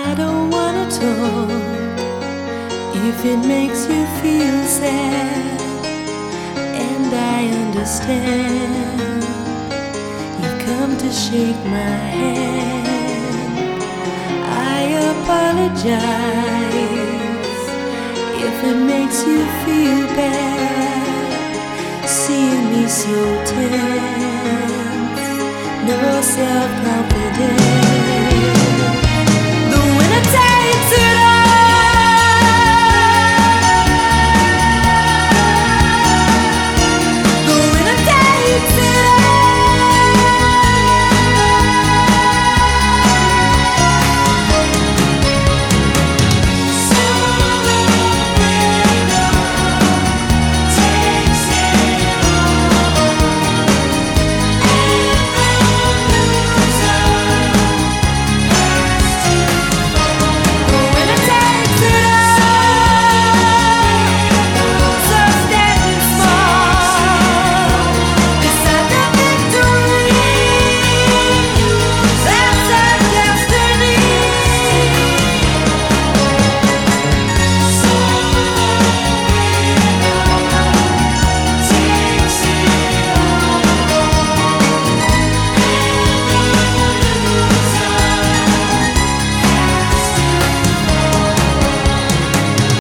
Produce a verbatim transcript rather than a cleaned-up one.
I don't wanna talk if it makes you feel sad, and I understand you've come to shake my hand. I apologize if it makes you feel bad, seeing me so tense, no self-confidence.